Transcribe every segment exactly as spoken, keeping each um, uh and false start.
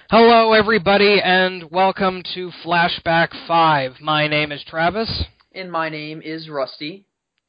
Hello, everybody, and welcome to Flashback five. My name is Travis. And my name is Rusty.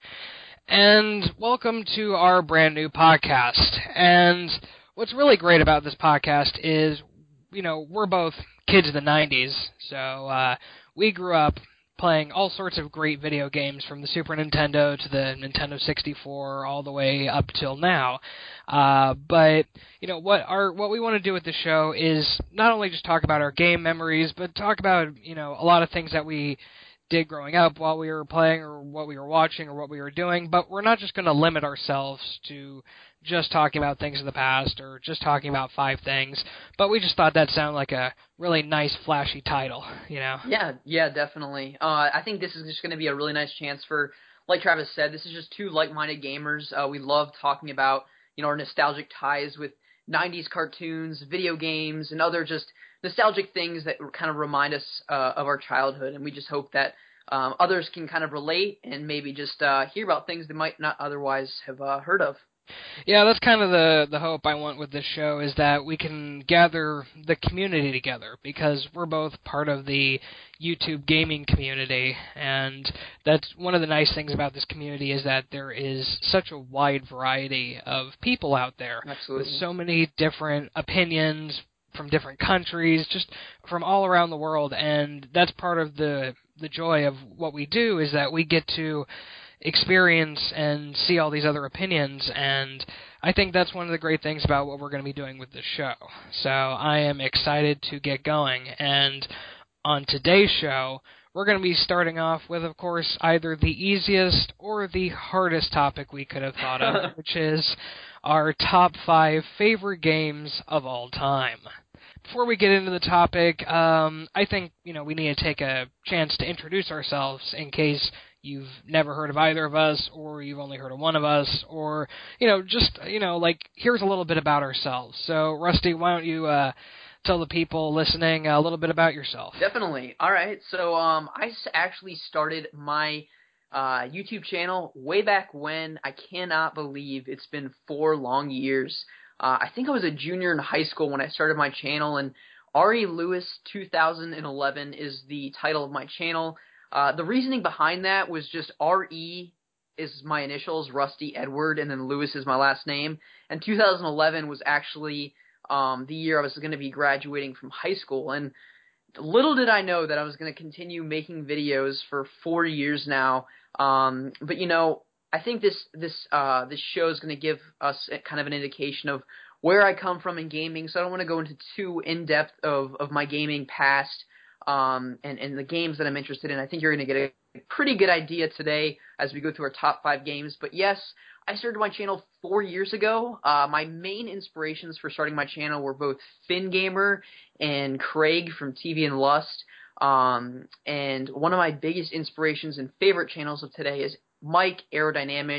And welcome to our brand new podcast. And what's really great about this podcast is, you know, we're both kids of the nineties, so uh, we grew up playing all sorts of great video games from the Super Nintendo to the Nintendo sixty-four all the way up till now. Uh, but, you know, what our what we want to do with the show is not only just talk about our game memories, but talk about, you know, a lot of things that we did growing up while we were playing or what we were watching or what we were doing. But we're not just going to limit ourselves to just talking about things of the past or just talking about five things, but we just thought that sounded like a really nice, flashy title, you know? Yeah, yeah, definitely. Uh, I think this is just going to be a really nice chance for, like Travis said, this is just two like-minded gamers. Uh, we love talking about, you know, our nostalgic ties with nineties cartoons, video games, and other just nostalgic things that kind of remind us uh, of our childhood, and we just hope that um, others can kind of relate and maybe just uh, hear about things they might not otherwise have uh, heard of. Yeah, that's kind of the the hope I want with this show, is that we can gather the community together, because we're both part of the YouTube gaming community, and that's one of the nice things about this community, is that there is such a wide variety of people out there. Absolutely. With so many different opinions from different countries, just from all around the world, and that's part of the the joy of what we do, is that we get to experience and see all these other opinions, and I think that's one of the great things about what we're going to be doing with this show. So I am excited to get going, and on today's show, we're going to be starting off with, of course, either the easiest or the hardest topic we could have thought of, which is our top five favorite games of all time. Before we get into the topic, um, I think, you know, we need to take a chance to introduce ourselves in case you've never heard of either of us, or you've only heard of one of us, or, you know, just, you know, like, here's a little bit about ourselves. So, Rusty, why don't you uh, tell the people listening a little bit about yourself? Definitely. All right. So um, I actually started my uh, YouTube channel way back when. I cannot believe it's been four long years. Uh, I think I was a junior in high school when I started my channel, and Ari Lewis two thousand eleven is the title of my channel. Uh, the reasoning behind that was just R E is my initials, Rusty Edward, and then Lewis is my last name. And two thousand eleven was actually um, the year I was going to be graduating from high school. And little did I know that I was going to continue making videos for four years now. Um, but you know, I think this this uh, this show is going to give us kind of an indication of where I come from in gaming. So I don't want to go into too in depth of of my gaming past um, and and the games that I'm interested in. I think you're going to get a pretty good idea today as we go through our top five games. But yes, I started my channel four years ago. Uh, my main inspirations for starting my channel were both Finn Gamer and Craig from T V and Lust. Um, and one of my biggest inspirations and favorite channels of today is Mike Aerodynamish.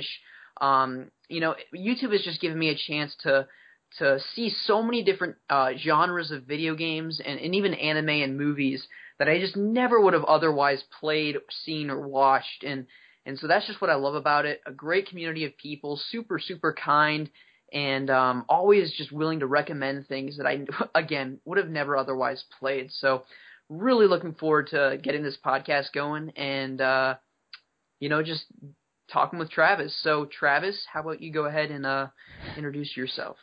Um, you know, YouTube has just given me a chance to to see so many different uh, genres of video games and, and even anime and movies that I just never would have otherwise played, seen, or watched. And and so that's just what I love about it. A great community of people, super, super kind, and um, always just willing to recommend things that I, again, would have never otherwise played. So really looking forward to getting this podcast going and, uh, you know, just talking with Travis. So, Travis, how about you go ahead and uh, introduce yourself?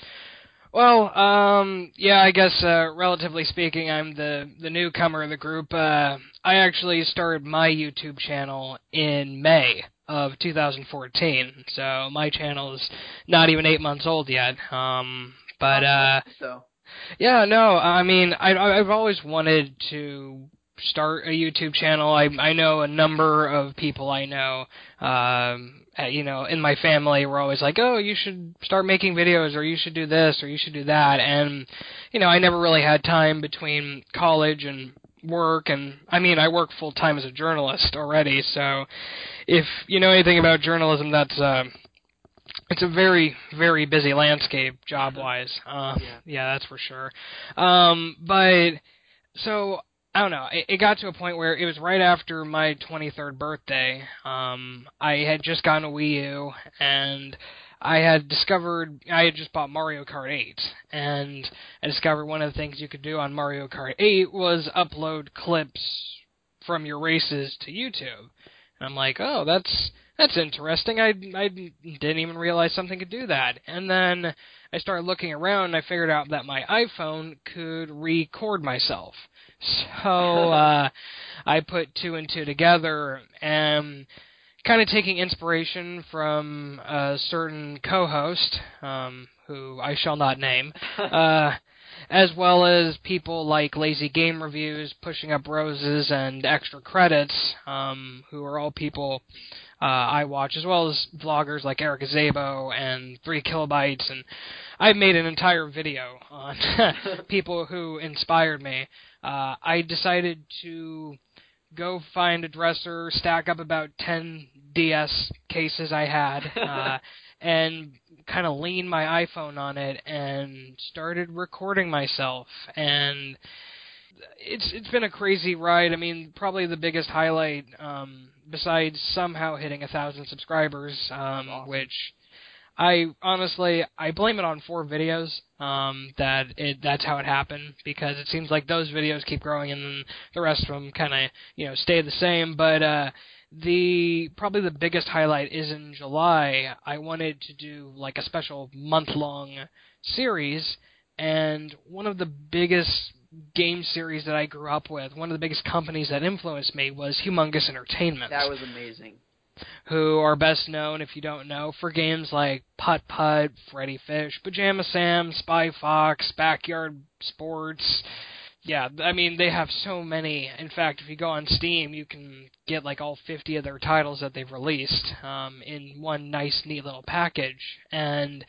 Well, um, yeah, I guess, uh, relatively speaking, I'm the, the newcomer of the group. Uh, I actually started my YouTube channel in May of two thousand fourteen, so my channel is not even eight months old yet. Um, but, uh, so. yeah, no, I mean, I, I've always wanted to start a YouTube channel. I I know a number of people I know, um, uh, you know, in my family were always like, oh, you should start making videos, or you should do this, or you should do that, and, you know, I never really had time between college and work, and, I mean, I work full-time as a journalist already, so if you know anything about journalism, that's, uh, it's a very, very busy landscape, job-wise. Uh, yeah. yeah, that's for sure. Um, but, so, I don't know, it, it got to a point where it was right after my twenty-third birthday. Um, I had just gotten a Wii U, and I had discovered, I had just bought Mario Kart eight, and I discovered one of the things you could do on Mario Kart eight was upload clips from your races to YouTube. And I'm like, oh, that's that's interesting. I, I didn't even realize something could do that. And then I started looking around, and I figured out that my iPhone could record myself. So uh, I put two and two together, and kind of taking inspiration from a certain co-host, um, who I shall not name, uh, as well as people like Lazy Game Reviews, Pushing Up Roses, and Extra Credits, um, who are all people uh, I watch, as well as vloggers like Eric Azabo and Three Kilobytes, and I've made an entire video on people who inspired me. Uh, I decided to go find a dresser, stack up about ten D S cases I had, uh, and kind of lean my iPhone on it and started recording myself. And it's it's been a crazy ride. I mean, probably the biggest highlight, um, besides somehow hitting a thousand subscribers, um, awesome. which I honestly I blame it on four videos. Um, that it that's how it happened, because it seems like those videos keep growing and then the rest of them kind of you know stay the same. But uh, the probably the biggest highlight is in July. I wanted to do like a special month long series, and one of the biggest game series that I grew up with, one of the biggest companies that influenced me, was Humongous Entertainment. That was amazing. Who are best known, if you don't know, for games like Putt Putt, Freddy Fish, Pajama Sam, Spy Fox, Backyard Sports. Yeah, I mean, they have so many. In fact, if you go on Steam, you can get like all fifty of their titles that they've released um, in one nice, neat little package. And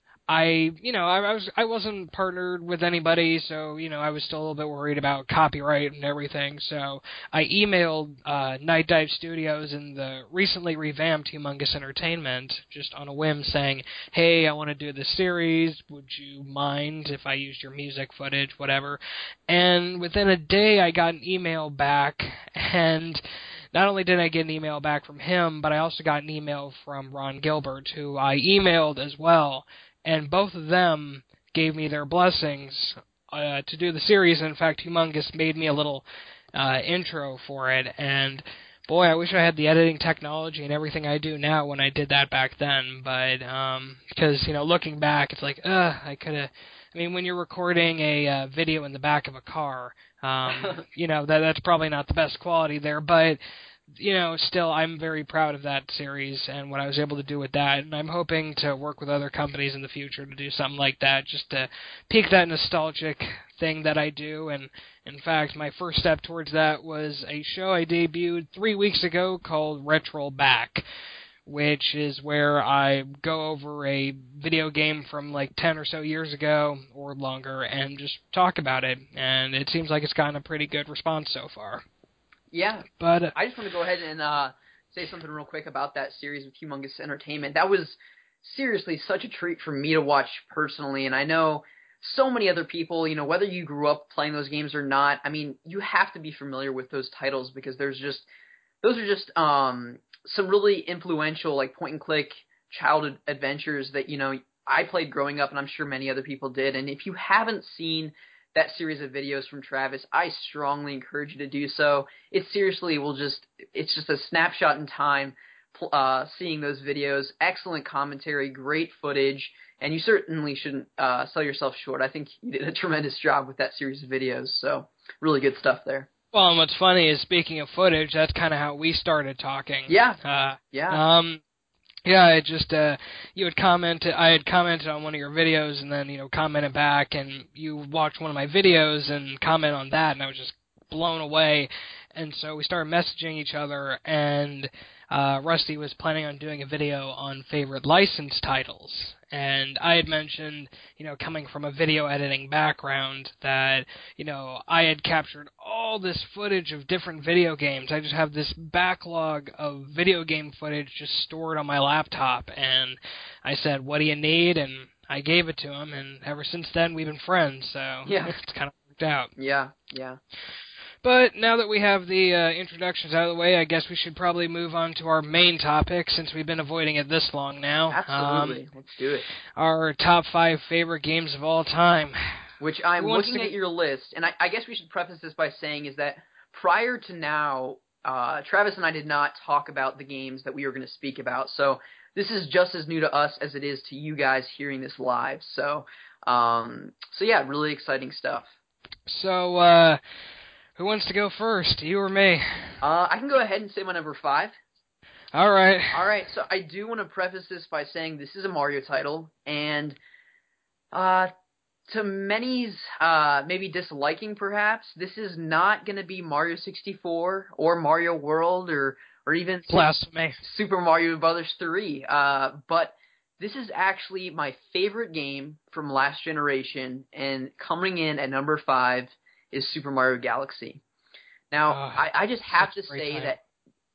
I, you know, I, I was I wasn't partnered with anybody, so you know I was still a little bit worried about copyright and everything. So I emailed uh, Night Dive Studios and the recently revamped Humongous Entertainment just on a whim, saying, "Hey, I want to do this series. Would you mind if I used your music footage, whatever?" And within a day, I got an email back, and not only did I get an email back from him, but I also got an email from Ron Gilbert, who I emailed as well. And both of them gave me their blessings uh, to do the series. And in fact, Humongous made me a little uh, intro for it. And boy, I wish I had the editing technology and everything I do now when I did that back then. But um, because you know, looking back, it's like, uh, I could have. I mean, when you're recording a uh, video in the back of a car, um, you know, that that's probably not the best quality there, but. You know, still, I'm very proud of that series and what I was able to do with that, and I'm hoping to work with other companies in the future to do something like that, just to pique that nostalgic thing that I do. And in fact, my first step towards that was a show I debuted three weeks ago called Retro Back, which is where I go over a video game from like ten or so years ago or longer and just talk about it, and it seems like it's gotten a pretty good response so far. Yeah, but uh, I just want to go ahead and uh, say something real quick about that series with Humongous Entertainment. That was seriously such a treat for me to watch personally, and I know so many other people, you know, whether you grew up playing those games or not, I mean, you have to be familiar with those titles because there's just, those are just um, some really influential, like, point-and-click childhood adventures that, you know, I played growing up, and I'm sure many other people did, and if you haven't seen that series of videos from Travis, I strongly encourage you to do so. It seriously will just, it's just a snapshot in time, uh, seeing those videos, excellent commentary, great footage, and you certainly shouldn't uh, sell yourself short. I think you did a tremendous job with that series of videos, so really good stuff there. Well, and what's funny is, speaking of footage, that's kind of how we started talking. Yeah, uh, yeah. Um, Yeah, it just, uh, you had commented, I had commented on one of your videos and then, you know, commented back, and you watched one of my videos and commented on that, and I was just blown away. And so we started messaging each other, and uh, Rusty was planning on doing a video on favorite license titles. And I had mentioned, you know, coming from a video editing background, that, you know, I had captured all this footage of different video games. I just have this backlog of video game footage just stored on my laptop. And I said, what do you need? And I gave it to him, and ever since then we've been friends, so yeah. it's kind of worked out. Yeah, yeah. But now that we have the uh, introductions out of the way, I guess we should probably move on to our main topic, since we've been avoiding it this long now. Absolutely. Um, Let's do it. Our top five favorite games of all time. Which I'm Who wants looking to- at your list, and I, I guess we should preface this by saying is that prior to now, uh, Travis and I did not talk about the games that we were going to speak about. So this is just as new to us as it is to you guys hearing this live. So, um, so yeah, really exciting stuff. So, uh, who wants to go first, you or me? Uh, I can go ahead and say my number five. All right. All right, so I do want to preface this by saying this is a Mario title, and uh, to many's uh, maybe disliking perhaps, this is not going to be Mario sixty-four or Mario World or, or even Blasphemy. Super Mario Brothers three, uh, but this is actually my favorite game from last generation, and coming in at number five is Super Mario Galaxy. Now, Uh, I, I just have to great say time. that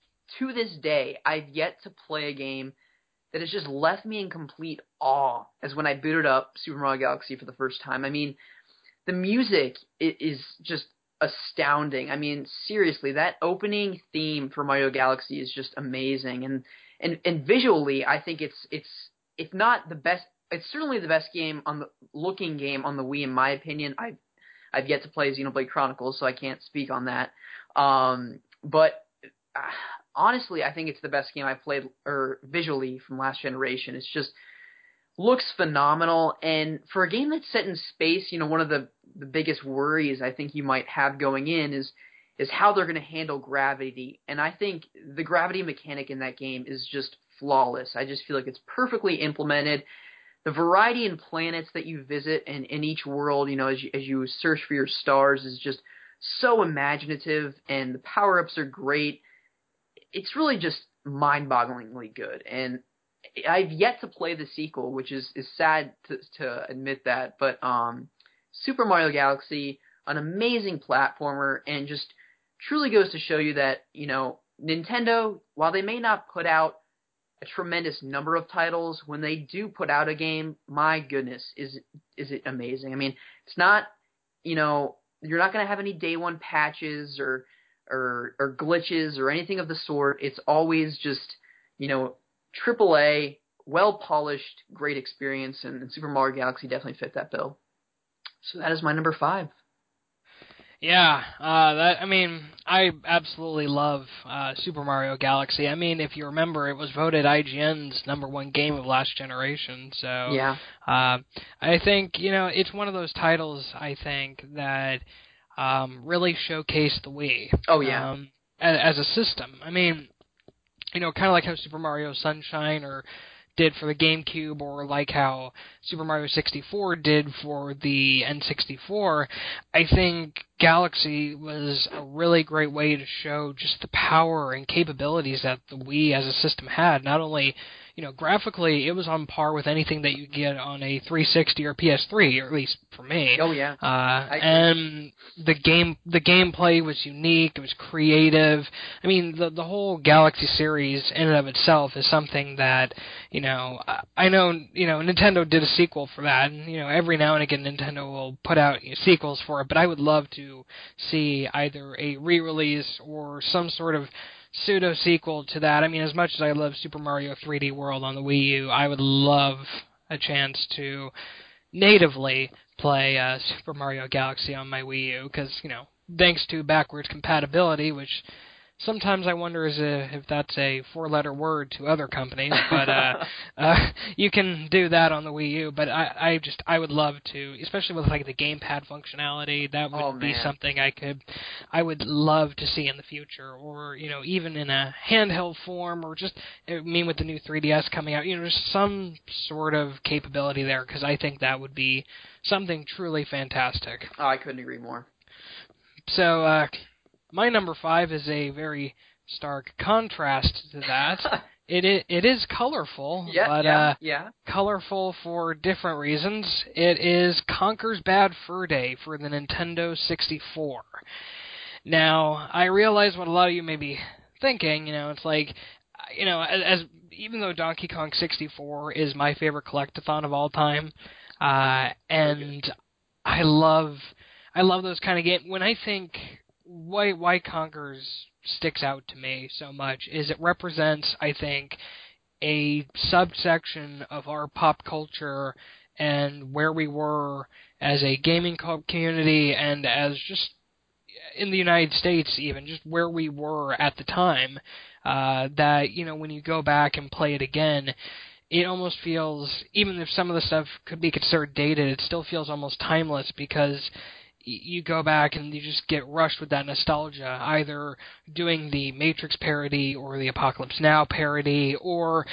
to this day, I've yet to play a game that has just left me in complete awe as when I booted up Super Mario Galaxy for the first time. I mean, the music is just astounding. I mean, seriously, that opening theme for Mario Galaxy is just amazing. And and, and visually, I think it's it's if not the best, it's certainly the best game on the looking game on the Wii, in my opinion. I've I've yet to play Xenoblade Chronicles, so I can't speak on that. Um, but uh, honestly, I think it's the best game I've played or visually from last generation. It's just looks phenomenal, and for a game that's set in space, you know, one of the, the biggest worries I think you might have going in is is how they're going to handle gravity. And I think the gravity mechanic in that game is just flawless. I just feel like it's perfectly implemented. The variety in planets that you visit and in each world, you know, as you, as you search for your stars is just so imaginative, and the power-ups are great. It's really just mind-bogglingly good, and I've yet to play the sequel, which is, is sad to, to admit that, but um, Super Mario Galaxy, an amazing platformer, and just truly goes to show you that, you know, Nintendo, while they may not put out a tremendous number of titles, when they do put out a game, my goodness, is is it amazing. I mean, it's not, you know, you're not going to have any day one patches or, or or glitches or anything of the sort. It's always just, you know, triple A, well-polished, great experience, and, and Super Mario Galaxy definitely fit that bill. So that is my number five. Yeah, uh, that I mean, I absolutely love uh, Super Mario Galaxy. I mean, if you remember, it was voted I G N's number one game of last generation. So Yeah. uh, I think, you know, it's one of those titles, I think, that um, really showcased the Wii. Oh, yeah. Um, as, as a system. I mean, you know, kind of like how Super Mario Sunshine or did for the GameCube, or like how Super Mario sixty-four did for the N sixty-four, I think Galaxy was a really great way to show just the power and capabilities that the Wii as a system had. Not only, you know, graphically, it was on par with anything that you get on a three sixty or P S three, or at least for me. Oh, yeah. Uh, and the game, the gameplay was unique. It was creative. I mean, the the whole Galaxy series in and of itself is something that, you know, I know, you know, Nintendo did a sequel for that, and, you know, every now and again Nintendo will put out, you know, sequels for it, but I would love to see either a re-release or some sort of pseudo-sequel to that. I mean, as much as I love Super Mario three D World on the Wii U, I would love a chance to natively play uh, Super Mario Galaxy on my Wii U, because, you know, thanks to backwards compatibility, which sometimes I wonder is a, if that's a four-letter word to other companies, but uh, uh, you can do that on the Wii U. But I, I just, I would love to, especially with like the gamepad functionality. That would Oh, be man. something I could, I would love to see in the future, or, you know, even in a handheld form, or just, I mean, with the new three D S coming out, you know, just some sort of capability there, because I think that would be something truly fantastic. Oh, I couldn't agree more. So, uh, my number five is a very stark contrast to that. it, it it is colorful, Yeah, but yeah, uh, yeah. colorful for different reasons. It is Conker's Bad Fur Day for the Nintendo sixty-four. Now, I realize what a lot of you may be thinking. You know, it's like, you know, as, as even though Donkey Kong sixty-four is my favorite collectathon of all time, uh, and I love I love those kind of games. When I think why why Conkers sticks out to me so much is it represents, I think, a subsection of our pop culture and where we were as a gaming community and as just in the United States even, just where we were at the time, uh, that, you know, when you go back and play it again, it almost feels, even if some of the stuff could be considered dated, it still feels almost timeless because you go back and you just get rushed with that nostalgia, either doing the Matrix parody or the Apocalypse Now parody or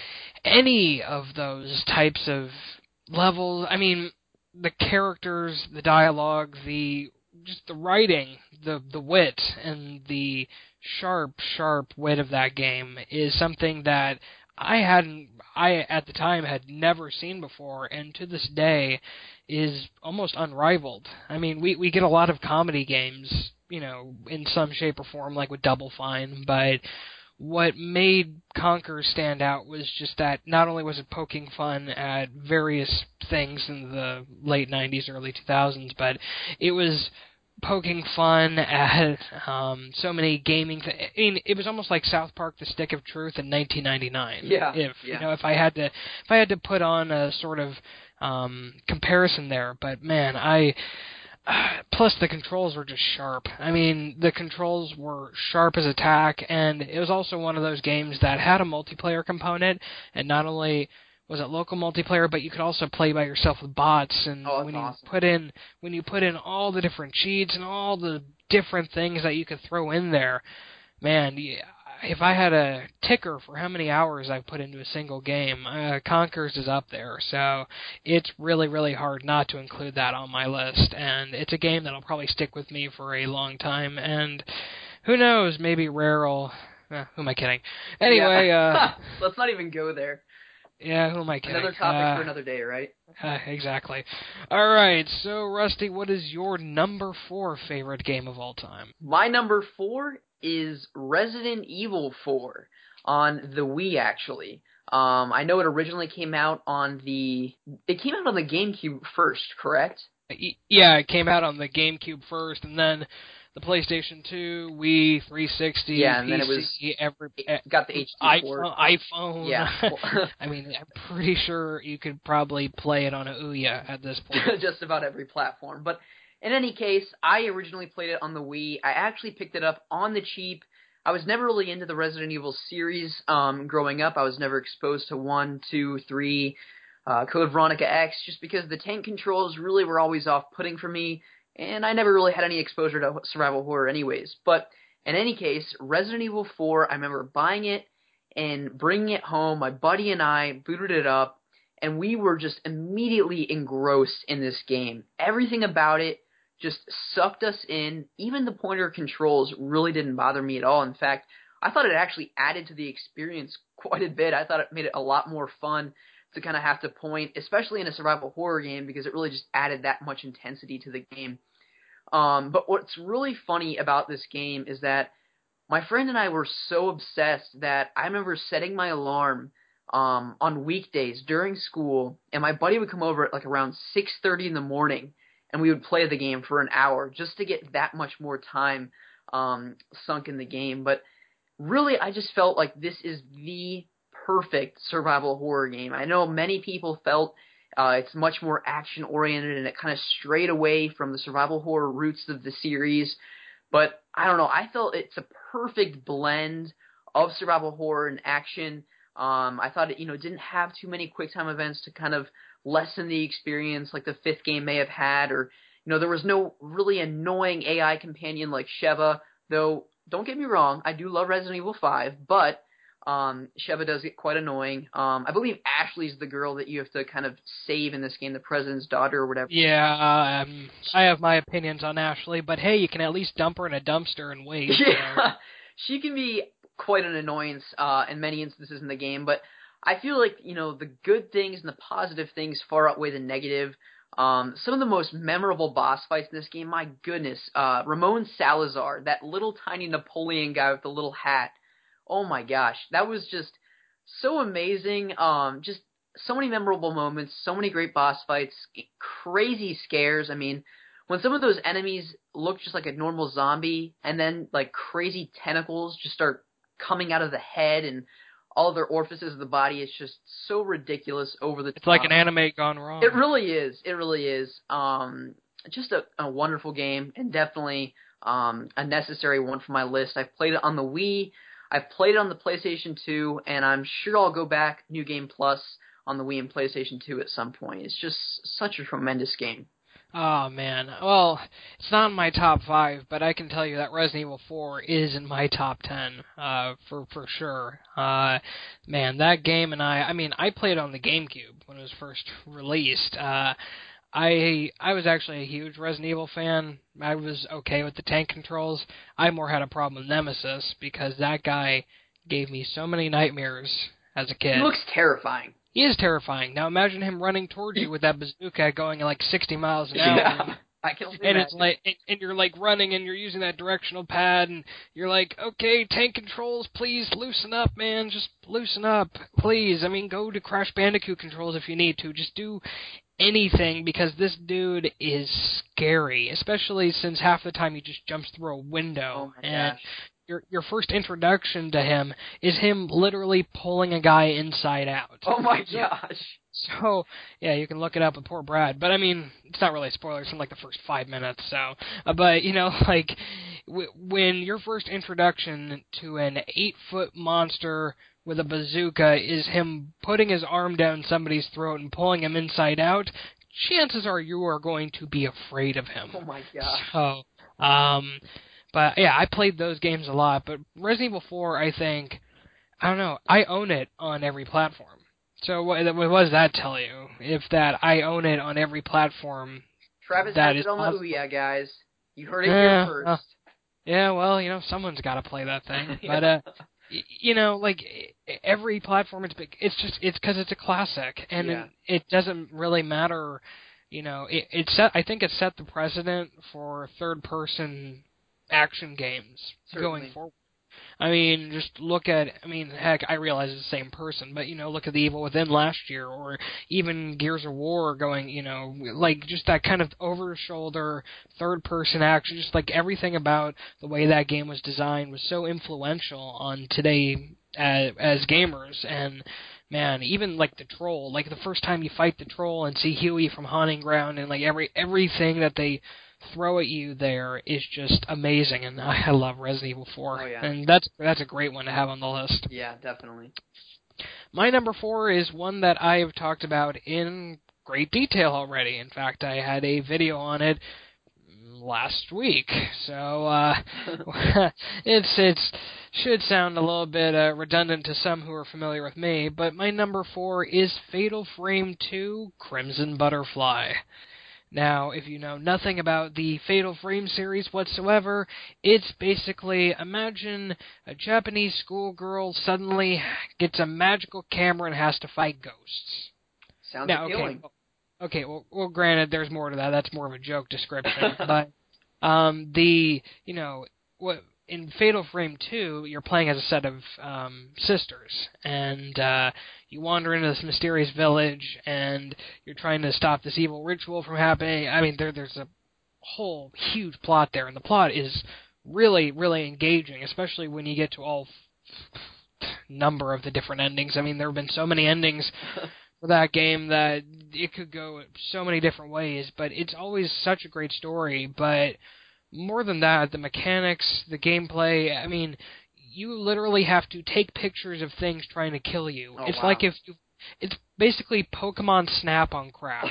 any of those types of levels. I mean, the characters, the dialogue, the just the writing, the the wit, and the sharp, sharp wit of that game is something that I hadn't, I at the time had never seen before, and to this day is almost unrivaled. I mean, we we get a lot of comedy games, you know, in some shape or form, like with Double Fine, but what made Conker stand out was just that not only was it poking fun at various things in the late nineties, early two thousands, but it was poking fun at um, so many gaming. Th- I mean, it was almost like South Park: The Stick of Truth in nineteen ninety-nine. Yeah. If yeah. you know, if I had to, if I had to put on a sort of um, comparison there, but man, I. Uh, plus, the controls were just sharp. I mean, the controls were sharp as a tack, and it was also one of those games that had a multiplayer component, and not only was it local multiplayer, but you could also play by yourself with bots. And oh, when you awesome. put in when you put in all the different cheats and all the different things that you could throw in there, man, if I had a ticker for how many hours I've put into a single game, uh, Conkers is up there. So it's really, really hard not to include that on my list. And it's a game that'll probably stick with me for a long time. And who knows, maybe Rare will... Eh, who am I kidding? Anyway... Yeah. uh, let's not even go there. Yeah, who am I kidding? Another topic uh, for another day, right? Uh, exactly. All right, so Rusty, what is your number four favorite game of all time? My number four is Resident Evil four on the Wii, actually. Um, I know it originally came out on the... It came out on the GameCube first, correct? Yeah, it came out on the GameCube first, and then the PlayStation two, Wii, three sixty, yeah, and P C, then it was every it got the H D port. iPhone. iPhone. Yeah. I mean, I'm pretty sure you could probably play it on a Ouya at this point. Just about every platform. But in any case, I originally played it on the Wii. I actually picked it up on the cheap. I was never really into the Resident Evil series um, growing up. I was never exposed to one, two, three, uh, Code Veronica X, just because the tank controls really were always off-putting for me, and I never really had any exposure to survival horror anyways. But in any case, Resident Evil four, I remember buying it and bringing it home. My buddy and I booted it up, and we were just immediately engrossed in this game. Everything about it just sucked us in. Even the pointer controls really didn't bother me at all. In fact, I thought it actually added to the experience quite a bit. I thought it made it a lot more fun to kind of have to point, especially in a survival horror game, because it really just added that much intensity to the game. Um, but what's really funny about this game is that my friend and I were so obsessed that I remember setting my alarm um, on weekdays during school, and my buddy would come over at like around six thirty in the morning, and we would play the game for an hour just to get that much more time um, sunk in the game. But really, I just felt like this is the perfect survival horror game. I know many people felt uh, it's much more action-oriented, and it kind of strayed away from the survival horror roots of the series. But I don't know, I felt it's a perfect blend of survival horror and action. Um, I thought it, you know, didn't have too many quick-time events to kind of lessen the experience like the fifth game may have had, or, you know, there was no really annoying A I companion like Sheva, though, don't get me wrong, I do love Resident Evil five, but um, Sheva does get quite annoying. Um, I believe Ashley's the girl that you have to kind of save in this game, the president's daughter or whatever. Yeah, um, I have my opinions on Ashley, but hey, you can at least dump her in a dumpster and wait. Yeah, so. She can be quite an annoyance uh, in many instances in the game, but I feel like, you know, the good things and the positive things far outweigh the negative. Um, some of the most memorable boss fights in this game, my goodness, uh, Ramon Salazar, that little tiny Napoleon guy with the little hat. Oh my gosh, that was just so amazing. Um, just so many memorable moments, so many great boss fights, crazy scares. I mean, when some of those enemies look just like a normal zombie, and then like crazy tentacles just start coming out of the head and all of their orifices of the body, it's just so ridiculous, over the top. It's like an anime gone wrong. It really is. It really is. Um, just a, a wonderful game, and definitely um, a necessary one for my list. I've played it on the Wii. I've played it on the PlayStation two, and I'm sure I'll go back New Game Plus on the Wii and PlayStation two at some point. It's just such a tremendous game. Oh, man. Well, it's not in my top five, but I can tell you that Resident Evil four is in my top ten, uh, for, for sure. Uh, man, that game, and I, I mean, I played on the GameCube when it was first released. Uh, I, I was actually a huge Resident Evil fan. I was okay with the tank controls. I more had a problem with Nemesis, because that guy gave me so many nightmares as a kid. He looks terrifying. He is terrifying. Now imagine him running towards you with that bazooka going at like sixty miles an hour. Yeah, I can only and imagine. it's like, and, and you're like running, and you're using that directional pad, and you're like, okay, tank controls, please loosen up, man, just loosen up, please. I mean, go to Crash Bandicoot controls if you need to. Just do anything, because this dude is scary, especially since half the time he just jumps through a window. Oh my and gosh. Your your first introduction to him is him literally pulling a guy inside out. Oh my gosh. So, yeah, you can look it up with poor Brad. But, I mean, it's not really a spoiler. It's in, like, the first five minutes, so. Uh, but, you know, like, w- when your first introduction to an eight-foot monster with a bazooka is him putting his arm down somebody's throat and pulling him inside out, chances are you are going to be afraid of him. Oh my gosh. So, um... But, yeah, I played those games a lot. But Resident Evil four, I think, I don't know, I own it on every platform. So what, what does that tell you? If that I own it on every platform, Travis that has is it on possible. the Ouya, guys. You heard it Uh, here first. uh, yeah, well, you know, someone's got to play that thing. Yeah. But, uh, y- you know, like, every platform, it's big, it's just, it's because it's a classic. And Yeah. it, it doesn't really matter, you know, it, it set, I think it set the precedent for third-person action games Certainly. going forward. I mean, just look at, I mean, heck, I realize it's the same person, but, you know, look at The Evil Within last year, or even Gears of War going, you know, like, just that kind of over-the-shoulder, third-person action, just like everything about the way that game was designed was so influential on today as, as gamers, and, man, even, like, the Troll, like, the first time you fight the Troll and see Huey from Haunting Ground, and, like, every everything that they throw at you there is just amazing, and I love Resident Evil four. Oh, yeah. And that's that's a great one to have on the list. Yeah, definitely. My number four is one that I have talked about in great detail already. In fact, I had a video on it last week, so uh, it's it's should sound a little bit uh, redundant to some who are familiar with me, but my number four is Fatal Frame two: Crimson Butterfly. Now, if you know nothing about the Fatal Frame series whatsoever, it's basically, imagine a Japanese schoolgirl suddenly gets a magical camera and has to fight ghosts. Sounds Now, appealing. okay, well, okay, well, well, granted, there's more to that. That's more of a joke description. But um, the, you know, what in Fatal Frame two, you're playing as a set of um, sisters, and uh, you wander into this mysterious village, and you're trying to stop this evil ritual from happening. I mean, there, there's a whole huge plot there, and the plot is really, really engaging, especially when you get to all f- number of the different endings. I mean, there have been so many endings for that game that it could go so many different ways, but it's always such a great story. But more than that, the mechanics, the gameplay, I mean, you literally have to take pictures of things trying to kill you. Oh, it's wow. like if you, it's basically Pokemon Snap on crack.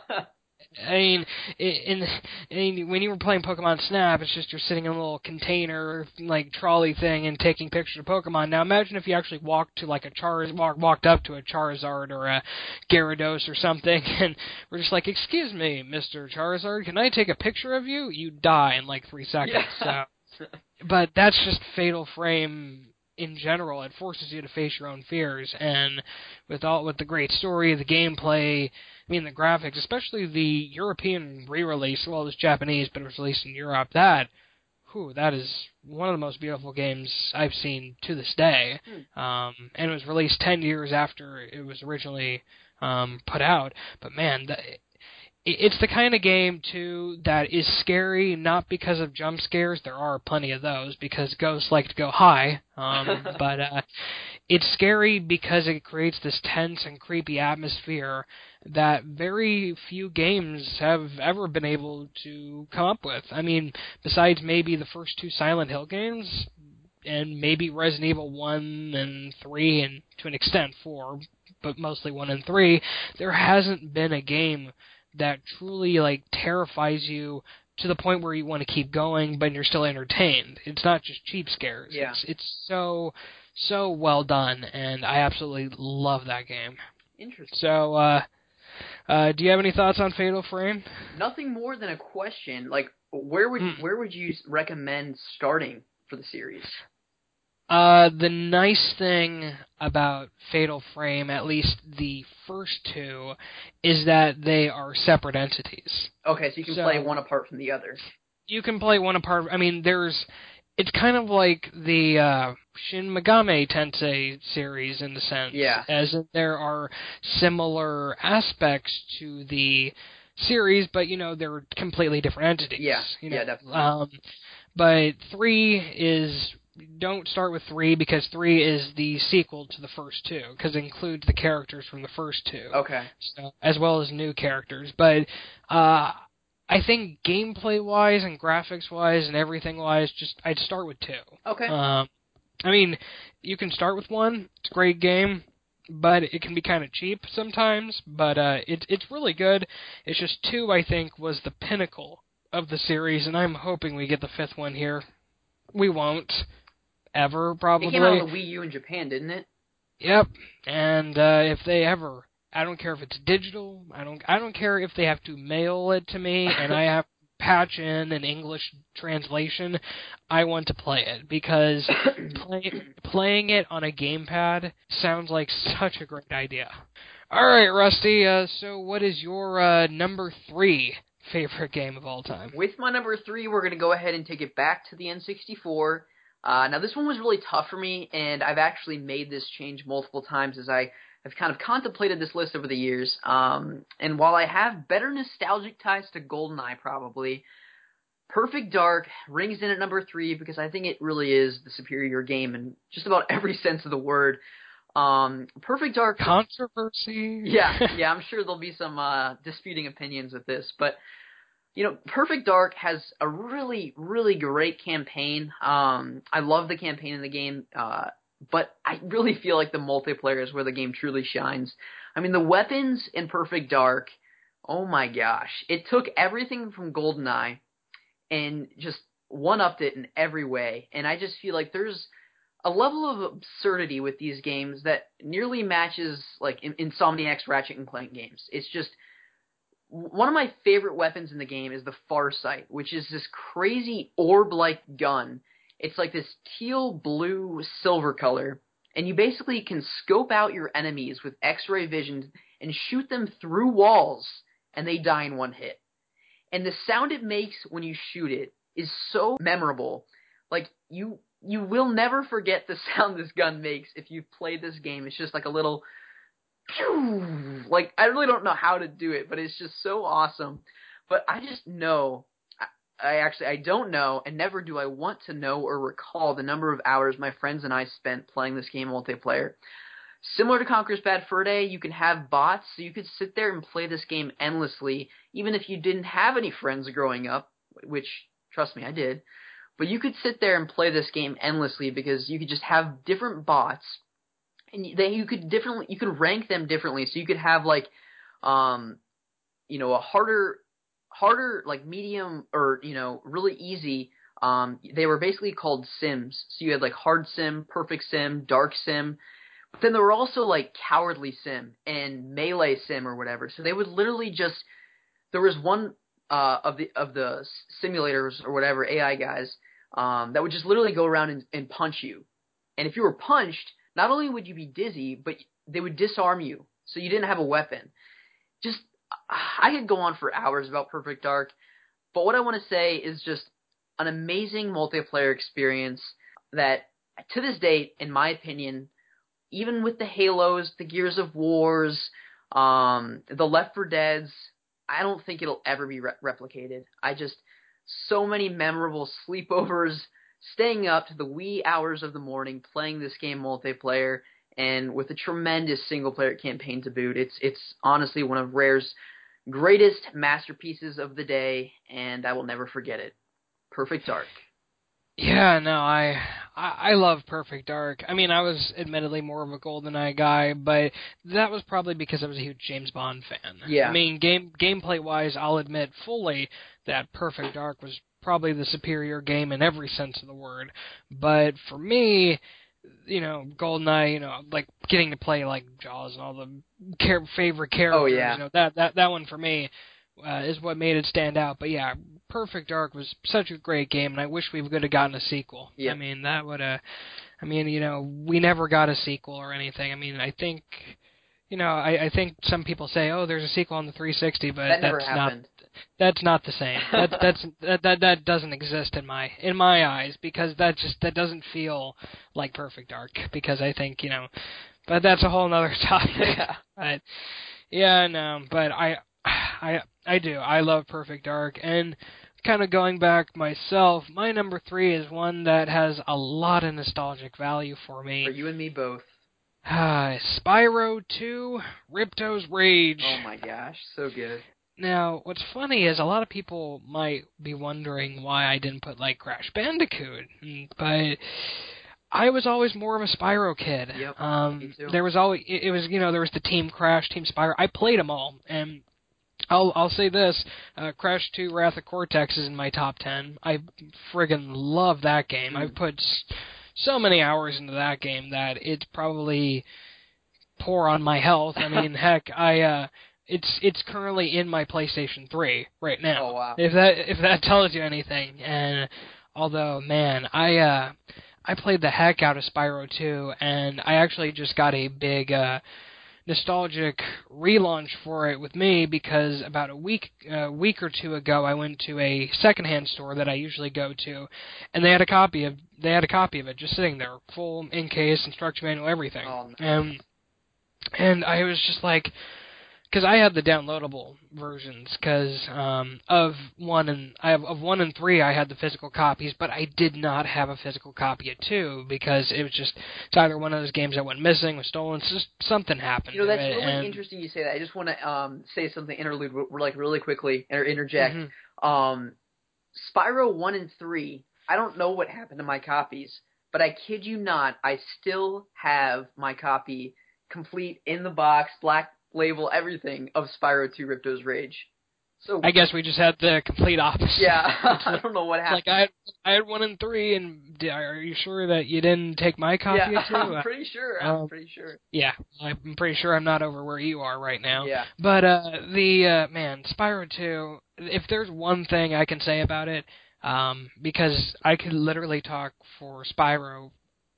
I mean, in, in when you were playing Pokemon Snap, it's just you're sitting in a little container, like trolley thing, and taking pictures of Pokemon. Now imagine if you actually walked to like a Char, walk, walked up to a Charizard or a Gyarados or something, and we're just like, "Excuse me, Mister Charizard, can I take a picture of you?" You die in like three seconds. Yeah. So, but that's just Fatal Frame. In general, it forces you to face your own fears, and with all with the great story, the gameplay, I mean the graphics, especially the European re-release, well, it was Japanese, but it was released in Europe. That, whew, that is one of the most beautiful games I've seen to this day. Hmm. Um, and it was released ten years after it was originally um, put out. But man, the, it's the kind of game, too, that is scary not because of jump scares. There are plenty of those because ghosts like to go high. Um, but uh, it's scary because it creates this tense and creepy atmosphere that very few games have ever been able to come up with. I mean, besides maybe the first two Silent Hill games, and maybe Resident Evil one and three, and to an extent four, but mostly one and three, there hasn't been a game that truly like terrifies you to the point where you want to keep going, but you're still entertained. It's not just cheap scares. Yeah. It's it's so so well done, and I absolutely love that game. Interesting. So, uh, uh, do you have any thoughts on Fatal Frame? Nothing more than a question. Like, where would Mm. where would you recommend starting for the series? Uh, the nice thing about Fatal Frame, at least the first two, is that they are separate entities. Okay, so you can So- play one apart from the other. You can play one apart. I mean, there's. It's kind of like the uh, Shin Megami Tensei series in the sense, Yeah. as in there are similar aspects to the series, but you know they're completely different entities. Yeah, you know? yeah, definitely. Um, but three is. Don't start with three because three is the sequel to the first two because it includes the characters from the first two, Okay. so, as well as new characters. But uh, I think gameplay-wise and graphics-wise and everything-wise, just I'd start with two. Okay. Um, I mean, you can start with one. It's a great game, but it can be kind of cheap sometimes. But uh, it's it's really good. It's just two, I think, was the pinnacle of the series, and I'm hoping we get the fifth one here. We won't. Ever, probably. It came out on the Wii U in Japan, didn't it? Yep. And uh, if they ever, I don't care if it's digital. I don't. I don't care if they have to mail it to me, and I have to patch in an English translation. I want to play it because play, playing it on a gamepad sounds like such a great idea. All right, Rusty. Uh, so, what is your uh, number three favorite game of all time? With my number three, we're going to go ahead and take it back to the N sixty-four. Uh, now, this one was really tough for me, and I've actually made this change multiple times as I have kind of contemplated this list over the years. Um, and while I have better nostalgic ties to GoldenEye, probably, Perfect Dark rings in at number three because I think it really is the superior game in just about every sense of the word. Um, Perfect Dark... Controversy? Yeah, yeah, I'm sure there'll be some uh, disputing opinions with this, but... You know, Perfect Dark has a really, really great campaign. Um, I love the campaign in the game, uh, but I really feel like the multiplayer is where the game truly shines. I mean, the weapons in Perfect Dark, oh my gosh. It took everything from GoldenEye and just one-upped it in every way. And I just feel like there's a level of absurdity with these games that nearly matches, like, Insomniac's Ratchet and Clank games. It's just... One of my favorite weapons in the game is the Farsight, which is this crazy orb-like gun. It's like this teal, blue, silver color, and you basically can scope out your enemies with X-ray vision and shoot them through walls, and they die in one hit. And the sound it makes when you shoot it is so memorable. Like, you you will never forget the sound this gun makes if you've played this game. It's just like a little... Like, I really don't know how to do it, but it's just so awesome. But I just know, I, I actually, I don't know, and never do I want to know or recall the number of hours my friends and I spent playing this game multiplayer. Similar to Conker's Bad Fur Day, you can have bots, so you could sit there and play this game endlessly, even if you didn't have any friends growing up, which, trust me, I did. But you could sit there and play this game endlessly because you could just have different bots. And then you could differently, you could rank them differently. So you could have like, um, you know, a harder, harder, like medium or, you know, really easy. Um, they were basically called sims. So you had like hard sim, perfect sim, dark sim. But then there were also like cowardly sim and melee sim or whatever. So they would literally just, there was one, uh, of the, of the simulators or whatever, A I guys, um, that would just literally go around and, and punch you. And if you were punched, not only would you be dizzy, but they would disarm you, so you didn't have a weapon. Just, I could go on for hours about Perfect Dark, but what I want to say is just an amazing multiplayer experience that, to this date, in my opinion, even with the Halos, the Gears of Wars, um, the Left four Deads, I don't think it'll ever be re- replicated. I just so many memorable sleepovers, staying up to the wee hours of the morning playing this game multiplayer, and with a tremendous single player campaign to boot. It's it's honestly one of Rare's greatest masterpieces of the day, and I will never forget it. Perfect Dark. Yeah, no, I, I I love Perfect Dark. I mean, I was admittedly more of a GoldenEye guy, but that was probably because I was a huge James Bond fan. Yeah. I mean, game gameplay wise, I'll admit fully that Perfect Dark was probably the superior game in every sense of the word. But for me, you know, GoldenEye, you know, like getting to play like Jaws and all the char- favorite characters, Oh, yeah. you know, that that that one for me uh, is what made it stand out. But yeah, Perfect Dark was such a great game, and I wish we could have gotten a sequel. Yep. I mean, that would have. I mean, you know, we never got a sequel or anything. I mean, I think, you know, I, I think some people say, oh, there's a sequel on the three sixty, but That never that's happened. not. That's not the same. That that's that, that that doesn't exist in my in my eyes, because that just that doesn't feel like Perfect Dark, because I think, you know, but that's a whole other topic. Yeah. But yeah, no, but I I I do. I love Perfect Dark, and kind of going back myself, my number three is one that has a lot of nostalgic value for me. For you and me both. Uh, Spyro two, Ripto's Rage. Oh my gosh, so good. Now, what's funny is a lot of people might be wondering why I didn't put, like, Crash Bandicoot, but I was always more of a Spyro kid. Yep, um, me too. There was always, it it was, you know, there was the Team Crash, Team Spyro. I played them all, and I'll I'll say this: uh, Crash two, Wrath of Cortex is in my top ten. I friggin' love that game. Mm. I've put s- so many hours into that game that it's probably poor on my health. I mean, heck, I uh, it's it's currently in my PlayStation three right now. Oh, wow. If that if that tells you anything. And although, man, I uh, I played the heck out of Spyro two, and I actually just got a big uh, nostalgic relaunch for it with me, because about a week a week or two ago I went to a secondhand store that I usually go to, and they had a copy of they had a copy of it just sitting there, full in case, instruction manual, everything. Oh, nice. And and I was just like, because I had the downloadable versions, because um, of one and I have of one and three I had the physical copies, but I did not have a physical copy of two, because it was just it's either one of those games that went missing, was stolen, just something happened. You know, that's to it, really and, interesting you say that. I just want to um, say something interlude, like really quickly, or interject. Mm-hmm. Um, Spyro one and three, I don't know what happened to my copies, but I kid you not, I still have my copy complete in the box, black label, everything, of Spyro two Ripto's Rage. So I guess we just had the complete opposite. yeah, I don't know what happened. Like I had, I had one and three, and d- are you sure that you didn't take my copy yeah, of two? I'm pretty sure. I'm Um, pretty sure. Yeah, I'm pretty sure I'm not over where you are right now. Yeah. But uh, the uh, man, Spyro two. If there's one thing I can say about it, um, because I could literally talk for Spyro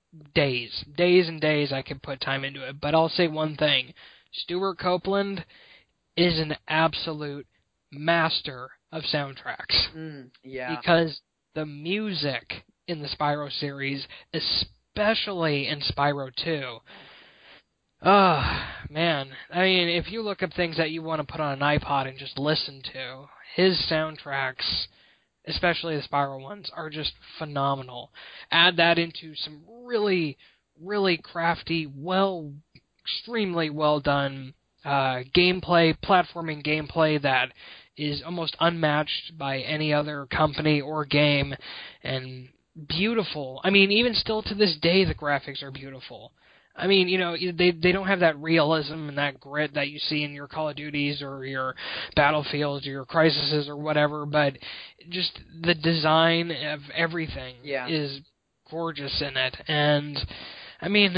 days, days and days. I could put time into it. But I'll say one thing: Stuart Copeland is an absolute master of soundtracks, Mm, yeah. because the music in the Spyro series, especially in Spyro two. Oh, man. I mean, if you look up things that you want to put on an iPod and just listen to, his soundtracks, especially the Spyro ones, are just phenomenal. Add that into some really, really crafty, well, extremely well done uh, gameplay, platforming gameplay that is almost unmatched by any other company or game, and beautiful. I mean, even still to this day, the graphics are beautiful. I mean, you know, they they don't have that realism and that grit that you see in your Call of Duties or your Battlefields or your Crises or whatever, but just the design of everything Yeah. is gorgeous in it. And I mean,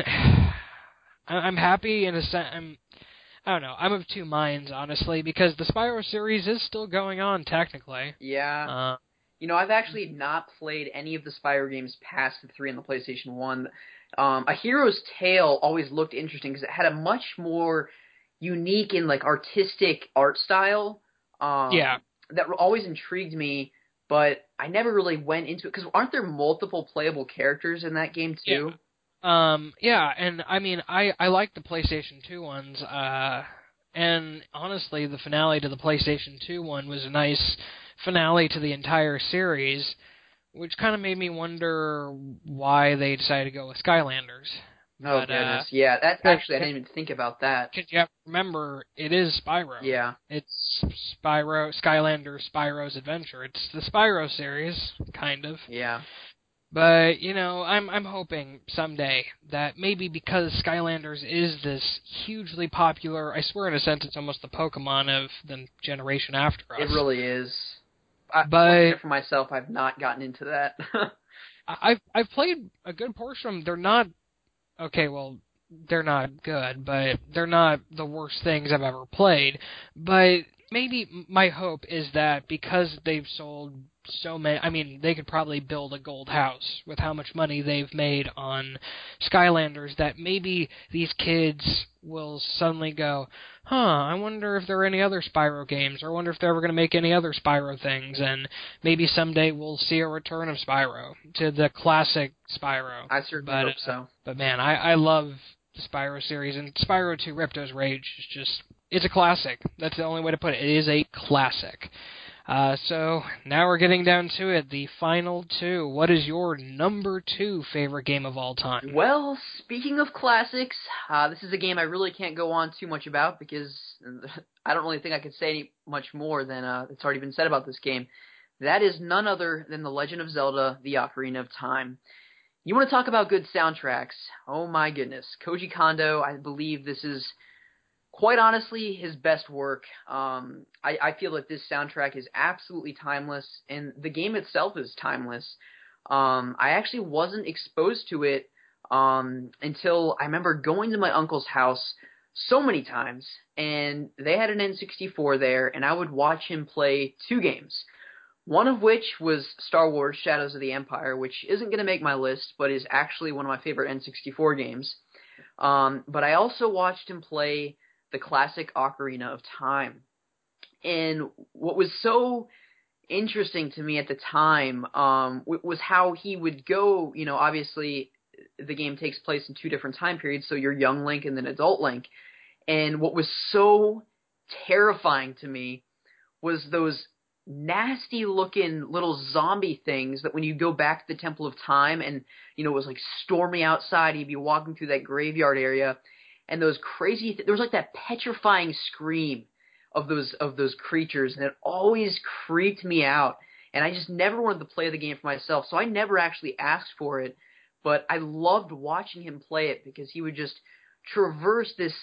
I'm happy in a sense. I'm I don't know. I'm of two minds, honestly, because the Spyro series is still going on technically. Yeah. Uh, You know, I've actually not played any of the Spyro games past the three on the PlayStation one. Um, A Hero's Tale always looked interesting because it had a much more unique and like artistic art style. Um, yeah. That always intrigued me, but I never really went into it because aren't there multiple playable characters in that game too? Yeah. Um, yeah, and I mean, I, I like the PlayStation two ones, uh, And honestly, the finale to the PlayStation two one was a nice finale to the entire series, which kind of made me wonder why they decided to go with Skylanders. Oh, But, goodness. uh, Yeah, that's actually, I didn't even think about that. Because you have to remember, it is Spyro. Yeah. It's Spyro, Skylander, Spyro's Adventure. It's the Spyro series, kind of. Yeah. But, you know, I'm I'm hoping someday that maybe because Skylanders is this hugely popular, I swear in a sense it's almost the Pokemon of the generation after us. It really is. I, But for myself, I've not gotten into that. I've I've played a good portion of them. They're not okay. Well, they're not good, but they're not the worst things I've ever played. But maybe my hope is that because they've sold so many, I mean, they could probably build a gold house with how much money they've made on Skylanders, that maybe these kids will suddenly go, huh, I wonder if there are any other Spyro games, or I wonder if they're ever going to make any other Spyro things, and maybe someday we'll see a return of Spyro to the classic Spyro. I certainly but, hope so. Uh, but man, I, I love the Spyro series, and Spyro two Ripto's Rage is just, it's a classic. That's the only way to put it. It is a classic. Uh, so, now we're getting down to it, the final two. What is your number two favorite game of all time? Well, speaking of classics, uh, this is a game I really can't go on too much about because I don't really think I could say any much more than uh, that's already been said about this game. That is none other than The Legend of Zelda, The Ocarina of Time. You want to talk about good soundtracks? Oh my goodness. Koji Kondo, I believe this is, quite honestly, his best work. Um, I, I feel that this soundtrack is absolutely timeless, and the game itself is timeless. Um, I actually wasn't exposed to it um, until I remember going to my uncle's house so many times, and they had an N sixty-four there, and I would watch him play two games. One of which was Star Wars Shadows of the Empire, which isn't going to make my list, but is actually one of my favorite N sixty-four games. Um, but I also watched him play the classic Ocarina of Time. And what was so interesting to me at the time um, was how he would go, you know, obviously the game takes place in two different time periods, so you're young Link and then adult Link. And what was so terrifying to me was those nasty looking little zombie things that when you go back to the Temple of Time and, you know, it was like stormy outside, you'd be walking through that graveyard area, and those crazy, th- there was like that petrifying scream of those of those creatures, and it always creeped me out. And I just never wanted to play the game for myself, so I never actually asked for it. But I loved watching him play it because he would just traverse this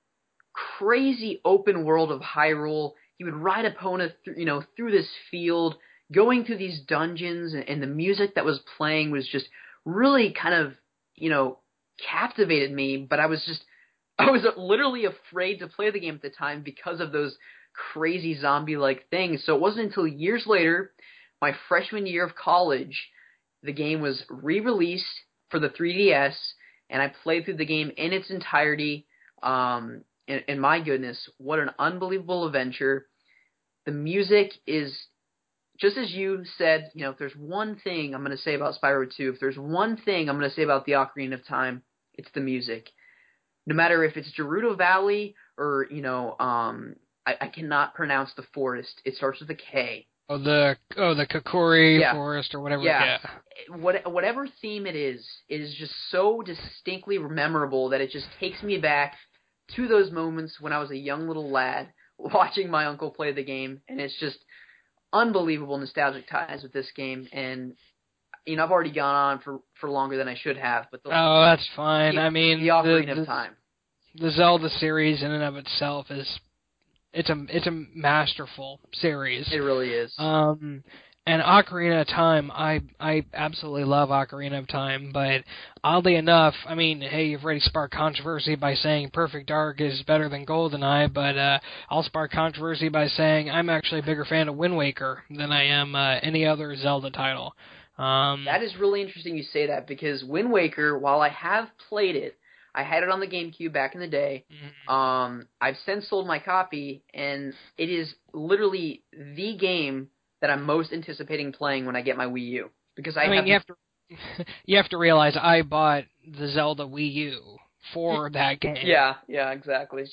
crazy open world of Hyrule. He would ride Epona, th- you know, through this field, going through these dungeons, and, and the music that was playing was just really kind of, you know, captivated me. But I was just, I was literally afraid to play the game at the time because of those crazy zombie-like things. So it wasn't until years later, my freshman year of college, the game was re-released for the three D S, and I played through the game in its entirety. Um, and, and my goodness, what an unbelievable adventure. The music is, just as you said, you know, if there's one thing I'm going to say about Spyro two, if there's one thing I'm going to say about the Ocarina of Time, it's the music. No matter if it's Gerudo Valley or, you know, um, I, I cannot pronounce the forest. It starts with a K. Oh, the oh the Kokori yeah. Forest or whatever. Yeah. yeah. What, whatever theme it is, it is just so distinctly memorable that it just takes me back to those moments when I was a young little lad watching my uncle play the game, and it's just unbelievable nostalgic ties with this game. And you know, I've already gone on for, for longer than I should have, but the, oh, that's fine. the, I mean, the Ocarina the, the, of Time. The Zelda series in and of itself is it's a it's a masterful series. It really is. Um, and Ocarina of Time, I I absolutely love Ocarina of Time, but oddly enough, I mean, hey, you've already sparked controversy by saying Perfect Dark is better than GoldenEye, but uh, I'll spark controversy by saying I'm actually a bigger fan of Wind Waker than I am uh, any other Zelda title. Um, that is really interesting you say that, because Wind Waker, while I have played it, I had it on the GameCube back in the day. Mm-hmm. Um, I've since sold my copy, and it is literally the game that I'm most anticipating playing when I get my Wii U. Because I, I mean, have you have to you have to realize I bought the Zelda Wii U for that game. Yeah, yeah, exactly.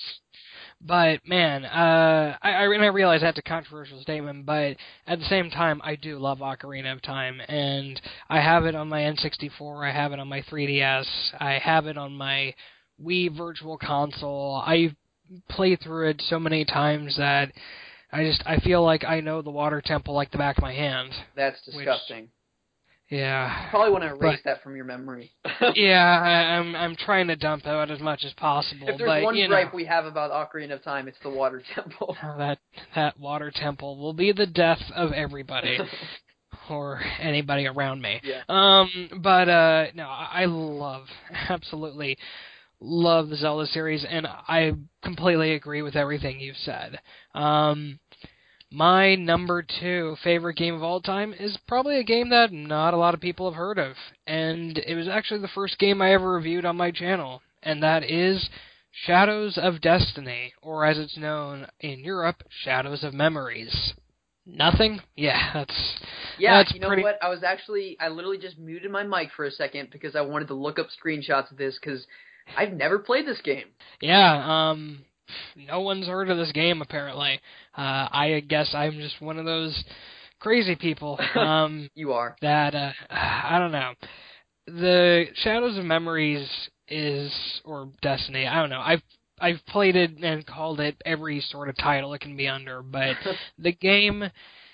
But man, uh, I, I and I realize that's a controversial statement, but at the same time, I do love Ocarina of Time, and I have it on my N sixty-four, I have it on my three D S, I have it on my Wii Virtual Console. I play through it so many times that I just I feel like I know the Water Temple like the back of my hand. That's disgusting. Which, yeah. You probably want to erase but, that from your memory. yeah, I, I'm I'm trying to dump out as much as possible. If there's but, one you gripe know, we have about Ocarina of Time, it's the Water Temple. that that Water Temple will be the death of everybody. Or anybody around me. Yeah. Um, but uh, no, I love, absolutely love the Zelda series, and I completely agree with everything you've said. Um, my number two favorite game of all time is probably a game that not a lot of people have heard of, and it was actually the first game I ever reviewed on my channel, and that is Shadows of Destiny, or as it's known in Europe, Shadows of Memories. Nothing? Yeah, that's yeah. that's You know pretty... what? I was actually I literally just muted my mic for a second because I wanted to look up screenshots of this because I've never played this game. Yeah, um, no one's heard of this game apparently. Uh, I guess I'm just one of those crazy people. Um, You are. That uh, I don't know. The Shadows of Memories is or Destiny. I don't know. I've I've played it and called it every sort of title it can be under, but the game.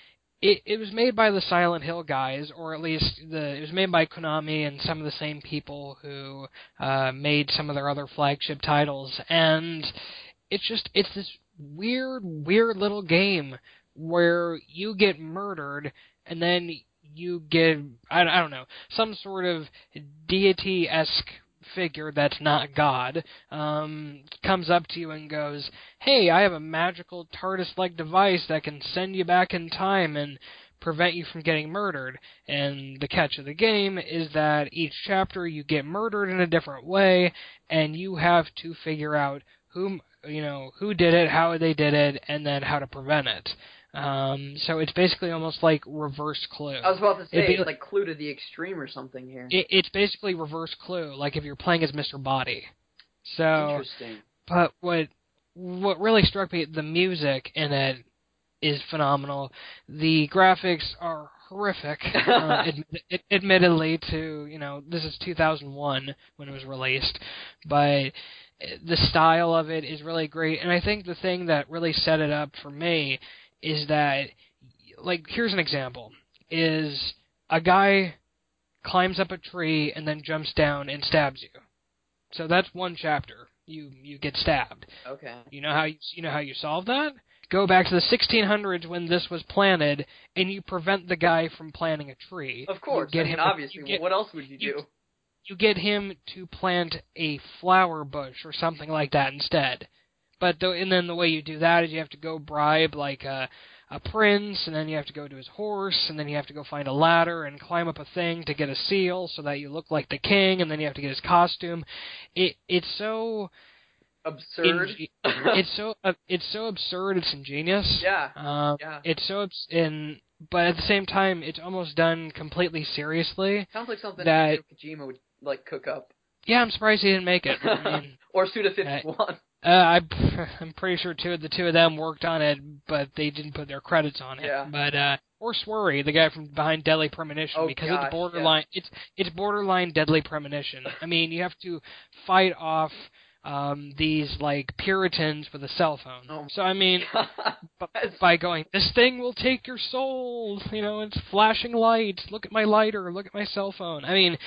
It, it was made by the Silent Hill guys, or at least the it was made by Konami and some of the same people who uh, made some of their other flagship titles. And it's just it's this weird, weird little game where you get murdered and then you get I, I don't know some sort of deity-esque figure that's not God um, comes up to you and goes, hey, I have a magical TARDIS-like device that can send you back in time and prevent you from getting murdered. And the catch of the game is that each chapter you get murdered in a different way, and you have to figure out who, you know, who did it, how they did it, and then how to prevent it. Um, so it's basically almost like reverse Clue. I was about to say, be, it's like Clue to the extreme or something here. It, it's basically reverse Clue, like if you're playing as Mister Body. So, interesting. But what what really struck me, the music in it is phenomenal. The graphics are horrific, uh, admit, admittedly. To you know, this is two thousand one when it was released, but the style of it is really great. And I think the thing that really set it up for me is that, like, here's an example: is a guy climbs up a tree and then jumps down and stabs you. So that's one chapter. You you get stabbed. Okay. You know how you, you know how you solve that? Go back to the sixteen hundreds when this was planted, and you prevent the guy from planting a tree. Of course. You get I mean, him obviously. you get, what else would you do? You, you get him to plant a flower bush or something like that instead. But the, and then the way you do that is you have to go bribe like a a prince, and then you have to go to his horse, and then you have to go find a ladder and climb up a thing to get a seal so that you look like the king, and then you have to get his costume. It it's so absurd. Ing- it's so uh, it's so absurd. It's ingenious. Yeah. Um, yeah. It's so abs- in, but at the same time, it's almost done completely seriously. Sounds like something that Kojima would like cook up. Yeah, I'm surprised he didn't make it. I mean, or Suda fifty-one. Uh, I, I'm pretty sure two of the two of them worked on it, but they didn't put their credits on it. Yeah. But uh, or Swery, the guy from behind Deadly Premonition, oh, because gosh, it's borderline. Yeah. It's it's borderline Deadly Premonition. I mean, you have to fight off um, these like Puritans with a cell phone. Oh, so I mean, b- by going, this thing will take your soul. You know, it's flashing lights. Look at my lighter. Look at my cell phone. I mean.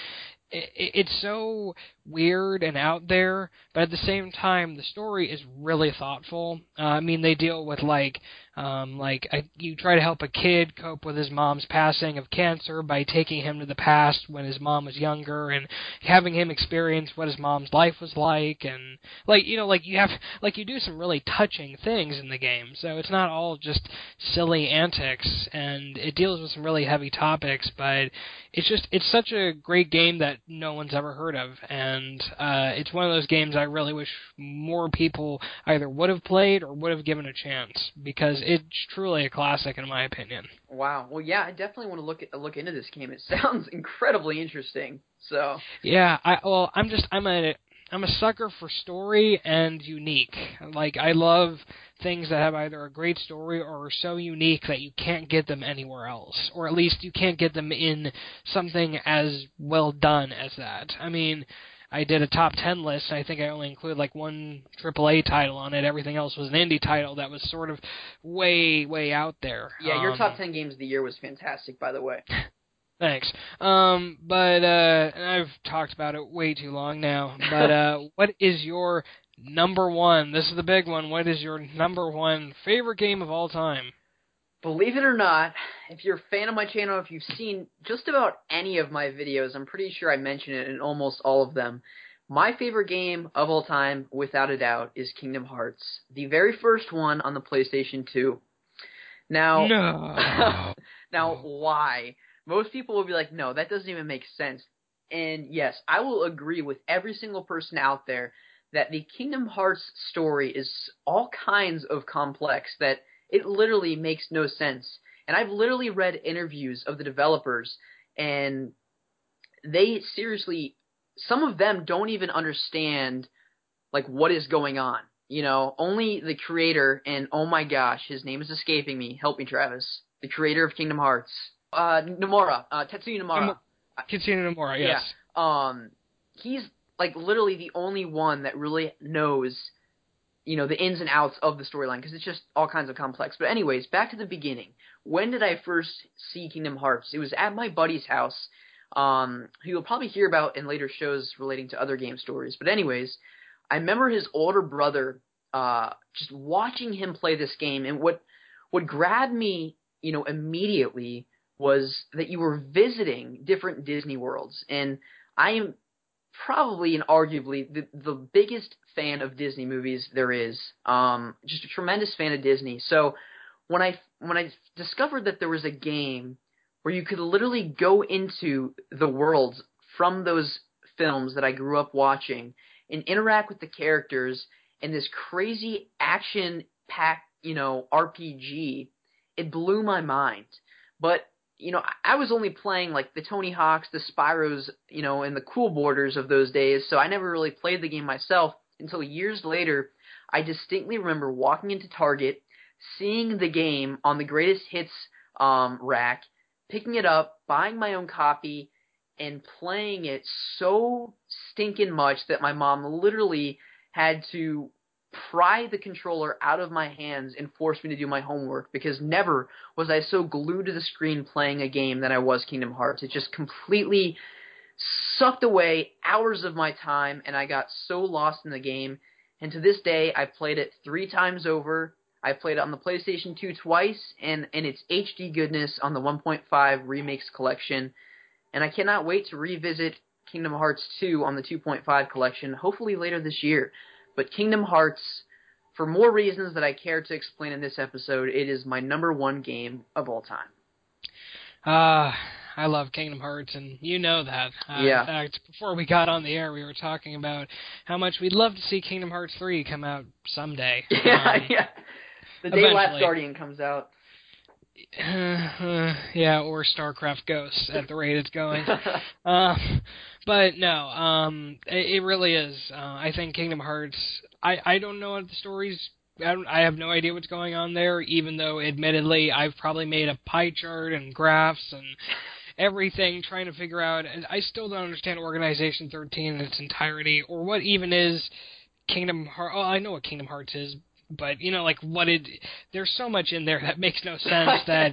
It's so weird and out there, but at the same time, the story is really thoughtful. Uh, I mean, they deal with like, um, like a, you try to help a kid cope with his mom's passing of cancer by taking him to the past when his mom was younger and having him experience what his mom's life was like, and like you know, like you have like you do some really touching things in the game. So it's not all just silly antics, and it deals with some really heavy topics, but it's just it's such a great game that no one's ever heard of, and uh, it's one of those games I really wish more people either would have played or would have given a chance, because it's truly a classic in my opinion. Wow. Well, yeah, I definitely want to look at, look into this game. It sounds incredibly interesting. So yeah, I well, I'm just I'm a I'm a sucker for story and unique. Like, I love things that have either a great story or are so unique that you can't get them anywhere else. Or at least you can't get them in something as well done as that. I mean, I did a top ten list, and I think I only included like one triple A title on it. Everything else was an indie title that was sort of way, way out there. Yeah, your um, top ten games of the year was fantastic, by the way. Thanks. Um, but uh, and I've talked about it way too long now. But uh, what is your number one? This is the big one. What is your number one favorite game of all time? Believe it or not, if you're a fan of my channel, if you've seen just about any of my videos, I'm pretty sure I mention it in almost all of them. My favorite game of all time, without a doubt, is Kingdom Hearts. The very first one on the PlayStation two. Now, No. now why? Most people will be like, no, that doesn't even make sense. And yes, I will agree with every single person out there that the Kingdom Hearts story is all kinds of complex, that it literally makes no sense. And I've literally read interviews of the developers, and they seriously, some of them don't even understand, like, what is going on. You know, only the creator, and oh my gosh, his name is escaping me. Help me, Travis. The creator of Kingdom Hearts. Uh, Nomura. Uh, Tetsuya Nomura. Tetsuya Nomura, yes. Yeah. Um, he's, like, literally the only one that really knows, you know, the ins and outs of the storyline, because it's just all kinds of complex. But anyways, back to the beginning. When did I first see Kingdom Hearts? It was at my buddy's house, um, who you'll probably hear about in later shows relating to other game stories. But anyways, I remember his older brother, uh, just watching him play this game, and what what grabbed me, you know, immediately was that you were visiting different Disney worlds, and I am probably and arguably the the biggest fan of Disney movies there is. Um, just a tremendous fan of Disney. So when I when I discovered that there was a game where you could literally go into the worlds from those films that I grew up watching and interact with the characters in this crazy action-packed, you know, R P G, it blew my mind. But you know, I was only playing, like, the Tony Hawks, the Spyros, you know, and the Cool Borders of those days, so I never really played the game myself until years later. I distinctly remember walking into Target, seeing the game on the greatest hits um, rack, picking it up, buying my own copy, and playing it so stinking much that my mom literally had to pry the controller out of my hands and force me to do my homework, because never was I so glued to the screen playing a game than I was Kingdom Hearts. It just completely sucked away hours of my time, and I got so lost in the game. And to this day, I've played it three times over. I played it on the PlayStation two twice, and in its H D goodness on the one point five Remakes collection. And I cannot wait to revisit Kingdom Hearts two on the two point five collection, hopefully later this year. But Kingdom Hearts, for more reasons that I care to explain in this episode, it is my number one game of all time. Ah, uh, I love Kingdom Hearts, and you know that. Uh, yeah. In fact, before we got on the air, we were talking about how much we'd love to see Kingdom Hearts three come out someday. Yeah, um, yeah. The day Last Guardian comes out. Uh, uh, yeah, or StarCraft Ghosts at the rate it's going. uh, but no, um, it, it really is. Uh, I think Kingdom Hearts, I, I don't know what the story's, I, don't, I have no idea what's going on there, even though admittedly I've probably made a pie chart and graphs and everything trying to figure out, and I still don't understand Organization thirteen in its entirety, or what even is Kingdom Hearts. Oh, I know what Kingdom Hearts is, but, you know, like, what it... There's so much in there that makes no sense that,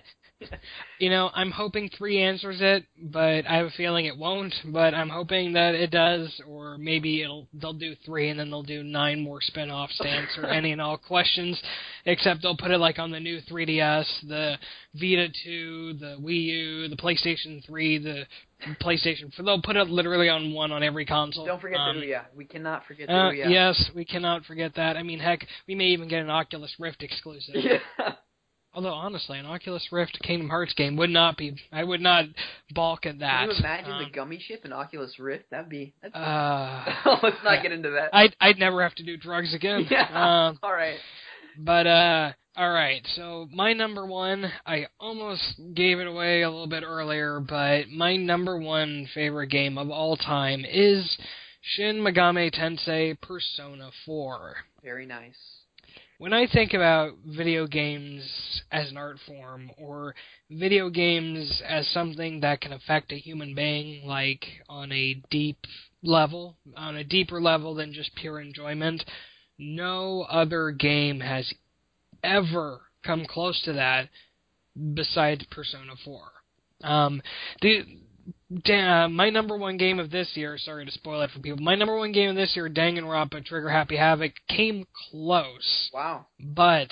you know, I'm hoping three answers it, but I have a feeling it won't, but I'm hoping that it does, or maybe it'll they'll do three, and then they'll do nine more spin-offs to answer any and all questions, except they'll put it, like, on the new three D S, the Vita two, the Wii U, the PlayStation three, the PlayStation four. They'll put it literally on one on every console. Don't forget um, the Ouya. We cannot forget the uh, Ouya. Yes, we cannot forget that. I mean, heck, we may even get an Oculus Rift exclusive. Yeah. Although, honestly, an Oculus Rift Kingdom Hearts game would not be... I would not balk at that. Can you imagine um, the gummy ship in Oculus Rift? That'd be... That'd be uh, let's not get into that. I'd, I'd never have to do drugs again. Yeah, um, all right. But, uh, all right, so my number one, I almost gave it away a little bit earlier, but my number one favorite game of all time is Shin Megami Tensei Persona four. Very nice. When I think about video games as an art form, or video games as something that can affect a human being, like on a deep level, on a deeper level than just pure enjoyment, no other game has ever come close to that besides Persona four. Um, the uh, my number one game of this year, sorry to spoil it for people, my number one game of this year, Danganronpa Trigger Happy Havoc, came close. Wow. But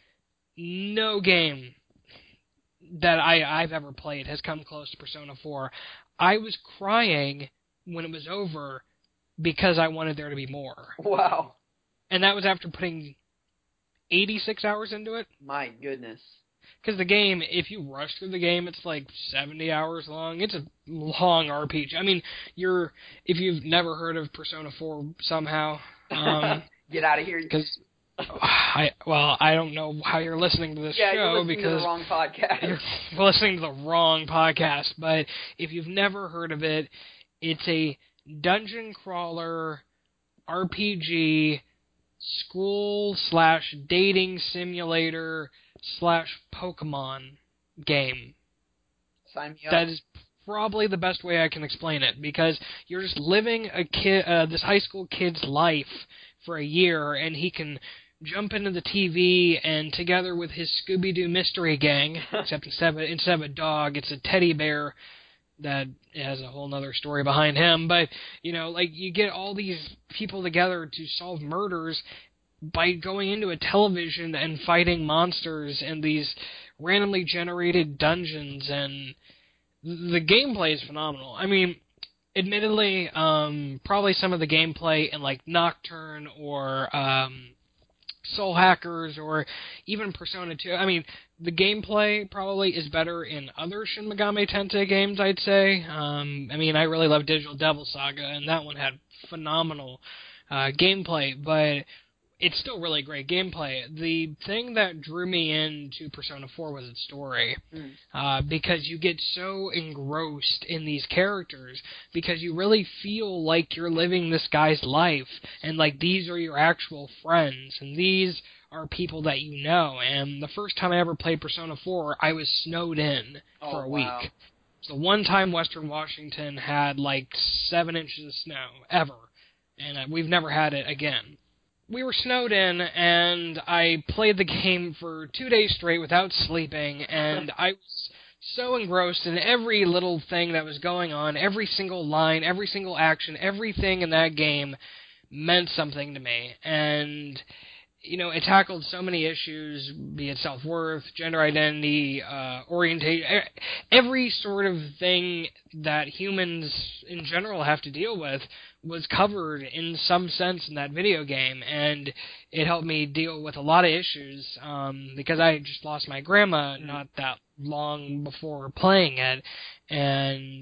no game that I, I've ever played has come close to Persona four. I was crying when it was over because I wanted there to be more. Wow. And that was after putting eighty-six hours into it. My goodness. Because the game, if you rush through the game, it's like seventy hours long. It's a long R P G. I mean, you're if you've never heard of Persona four somehow, um, get out of here. Because I well, I don't know how you're listening to this yeah, show you're listening because to the wrong podcast. You're listening to the wrong podcast. But if you've never heard of it, it's a dungeon crawler R P G school slash dating simulator slash Pokemon game. Sign me up. That is probably the best way I can explain it, because you're just living a kid, uh, this high school kid's life for a year, and he can jump into the T V, and together with his Scooby-Doo mystery gang, except instead of, instead of a dog, it's a teddy bear that has a whole nother story behind him. But, you know, like, you get all these people together to solve murders by going into a television and fighting monsters in these randomly generated dungeons, and the gameplay is phenomenal. I mean, admittedly, um, probably some of the gameplay in, like, Nocturne or um, Soul Hackers or even Persona two, I mean, the gameplay probably is better in other Shin Megami Tensei games, I'd say. Um, I mean, I really love Digital Devil Saga, and that one had phenomenal uh, gameplay, but it's still really great gameplay. The thing that drew me into Persona four was its story, mm. uh, because you get so engrossed in these characters, because you really feel like you're living this guy's life, and like these are your actual friends, and these are people that you know. And the first time I ever played Persona four, I was snowed in oh, for a wow. week. It's the one time Western Washington had like seven inches of snow, ever, and uh, we've never had it again. We were snowed in, and I played the game for two days straight without sleeping, and I was so engrossed in every little thing that was going on, every single line, every single action, everything in that game meant something to me. And, you know, it tackled so many issues, be it self-worth, gender identity, uh, orientation, every sort of thing that humans in general have to deal with was covered in some sense in that video game, and it helped me deal with a lot of issues, um, because I just lost my grandma not that long before playing it, and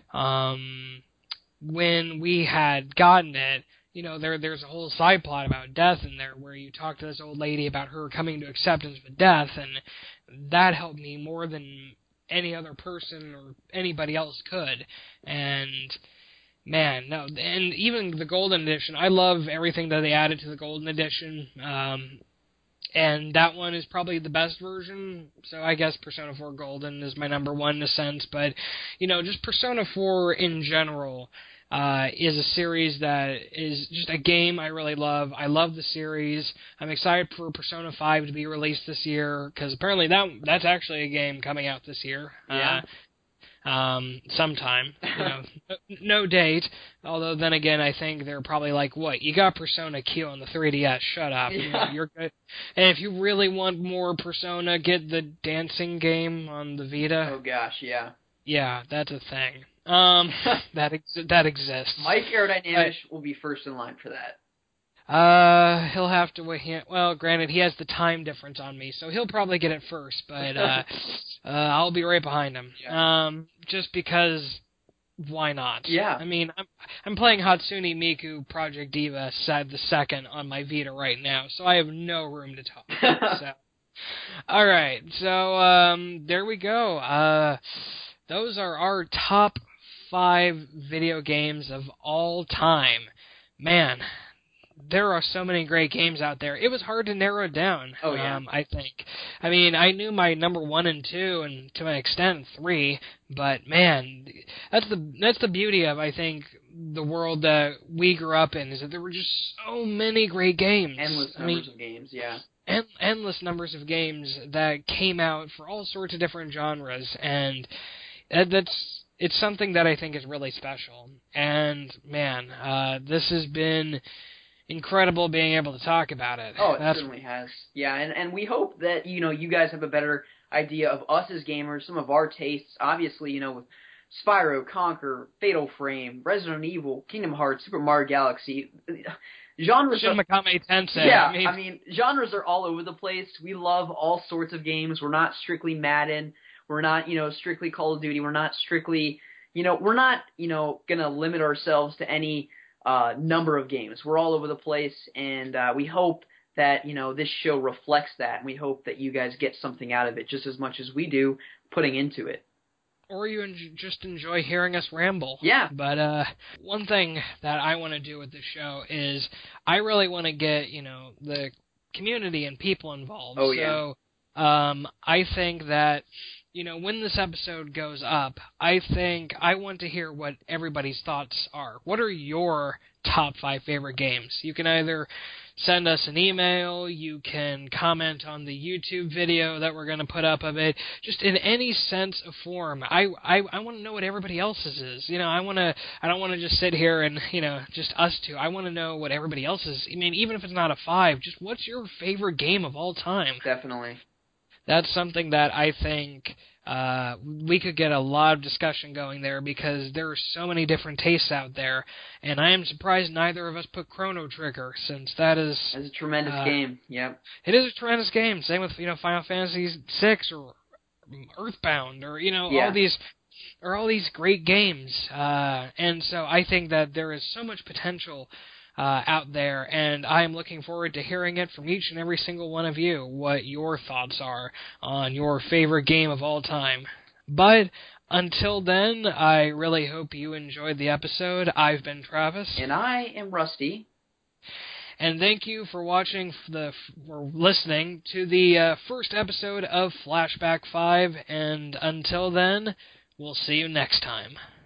um, when we had gotten it, you know, there there's a whole side plot about death in there where you talk to this old lady about her coming to acceptance with death, and that helped me more than any other person or anybody else could. And man, no, and even the Golden Edition, I love everything that they added to the Golden Edition, um, and that one is probably the best version, so I guess Persona four Golden is my number one in a sense, but, you know, just Persona four in general uh, is a series that is just a game I really love. I love the series. I'm excited for Persona five to be released this year, because apparently that that's actually a game coming out this year. Yeah. Uh, Um, sometime, you know, no date, although then again, I think they're probably like, what, you got Persona Q on the three D S, shut up, yeah. you know, you're good, and if you really want more Persona, get the dancing game on the Vita. Oh gosh, yeah. Yeah, that's a thing, um, that ex- that exists. Mike Aerodynamics uh, will be first in line for that. Uh, he'll have to wait. Well, granted, he has the time difference on me, so he'll probably get it first. But uh, uh, I'll be right behind him. Yeah. Um, just because, why not? Yeah. I mean, I'm I'm playing Hatsune Miku Project Diva Sad the Second on my Vita right now, so I have no room to talk. so, all right. So um, there we go. Uh, those are our top five video games of all time. Man, there are so many great games out there. It was hard to narrow it down. Oh, yeah. Um, I think. I mean, I knew my number one and two, and to an extent three. But man, that's the that's the beauty of I think the world that we grew up in is that there were just so many great games. Endless I numbers mean, of games. Yeah. En- endless numbers of games that came out for all sorts of different genres, and that- that's it's something that I think is really special. And man, uh, this has been incredible being able to talk about it. Oh, it That's, certainly has. Yeah, and, and we hope that, you know, you guys have a better idea of us as gamers, some of our tastes. Obviously, you know, with Spyro, Conquer, Fatal Frame, Resident Evil, Kingdom Hearts, Super Mario Galaxy. Genres Shin are, Megami Tensei. yeah, I mean, I mean, genres are all over the place. We love all sorts of games. We're not strictly Madden. We're not, you know, strictly Call of Duty. We're not strictly, you know, we're not, you know, going to limit ourselves to any uh, number of games. We're all over the place, and uh, we hope that, you know, this show reflects that, and we hope that you guys get something out of it just as much as we do putting into it. or you en- just enjoy hearing us ramble. Yeah. But uh, one thing that I want to do with the show is I really want to get, you know, the community and people involved. Oh, so um, I think that, you know, when this episode goes up, I think I want to hear what everybody's thoughts are. What are your top five favorite games? You can either send us an email, you can comment on the YouTube video that we're going to put up of it, just in any sense of form. I I, I want to know what everybody else's is. You know, I want to I don't want to just sit here and, you know, just us two. I want to know what everybody else is. I mean, even if it's not a five, just what's your favorite game of all time? Definitely. That's something that I think uh, we could get a lot of discussion going there because there are so many different tastes out there, and I am surprised neither of us put Chrono Trigger, since that is It's a tremendous uh, game. Yep. It is a tremendous game. Same with, you know, Final Fantasy six or Earthbound or, you know, Yeah. all these or all these great games. Uh, and so I think that there is so much potential Uh, out there, and I am looking forward to hearing it from each and every single one of you, what your thoughts are on your favorite game of all time. But until then, I really hope you enjoyed the episode. I've been Travis. And I am Rusty. And thank you for watching, the for listening to the uh, first episode of Flashback five, and until then, we'll see you next time.